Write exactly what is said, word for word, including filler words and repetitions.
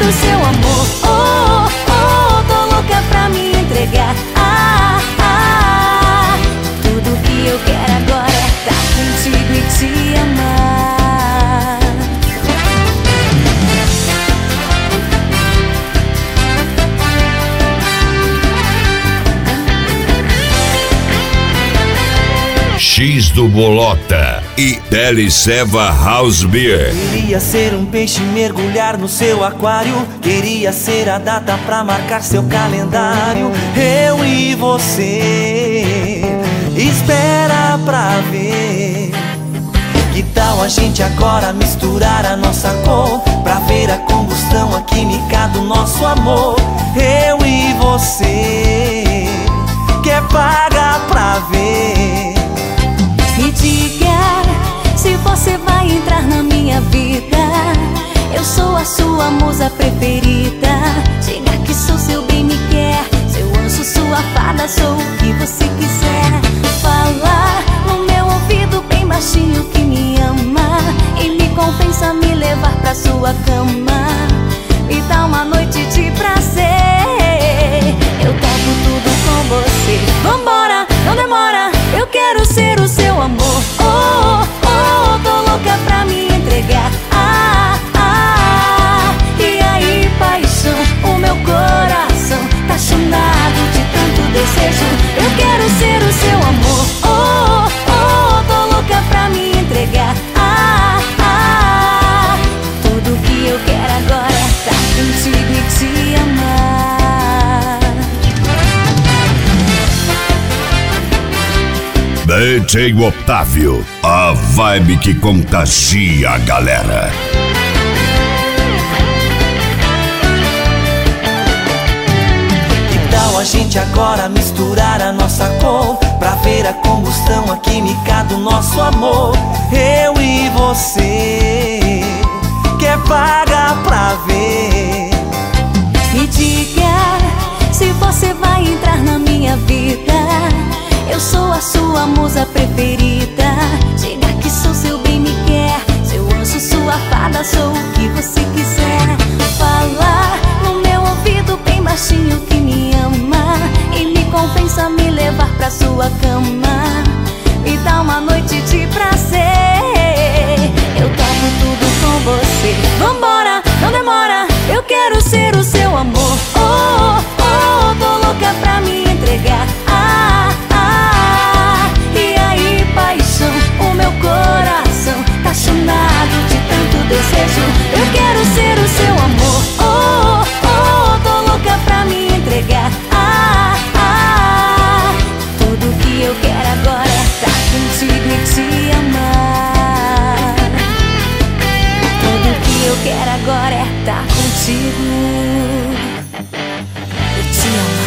o seu amor. Oh, oh, tô louca pra me entregar. Ah, ah, tudo que eu quero agora é estar contigo e te amar. X do Bolota e Teleceva House Beer. Queria ser um peixe, mergulhar no seu aquário. Queria ser a data pra marcar seu calendário. Eu e você, espera pra ver. Que tal a gente agora misturar a nossa cor, pra ver a combustão, a química do nosso amor. Eu e você, quer pagar pra ver. Me diga se você vai entrar na minha vida. Eu sou a sua musa preferida. Diga que sou seu bem me quer, seu anjo, sua fada, sou o que você quiser. Falar no meu ouvido bem baixinho que me ama e me compensa me levar pra sua cama. Me dá uma noite de prazer, eu topo tudo com você. Vambora, não demora, eu quero ser o seu amor. Oh, oh, tô louca pra me entregar. Ah, ah, e aí paixão, o meu coração tá chamado de tanto desejo. Eu quero ser o seu amor. Oh, oh, tô louca pra me entregar. Ah, ah, tudo que eu quero agora é estar contigo e te amar. D J Otávio, a vibe que contagia a galera. Que tal a gente agora misturar a nossa cor, pra ver a combustão, a química do nosso amor. Eu e você, quer pagar pra ver. Me diga se você vai entrar na minha vida. Eu sou a sua musa preferida. Diga que sou seu bem me quer, seu anjo, sua fada, sou o que você quiser. Falar no meu ouvido bem baixinho que me ama e me compensa me levar pra sua cama. Me dá uma noite de prazer, eu topo tudo com você. Vambora, não demora, eu quero ser o seu amor. Oh, oh, tô louca pra me entregar. Ah, ah, e aí paixão, o meu coração tá chamado de tanto desejo. Eu quero ser o seu amor. Oh, oh, tô louca pra me entregar. Ah, ah, tudo que eu quero agora é estar contigo e te amar. Tudo que eu quero agora é estar contigo e te amar.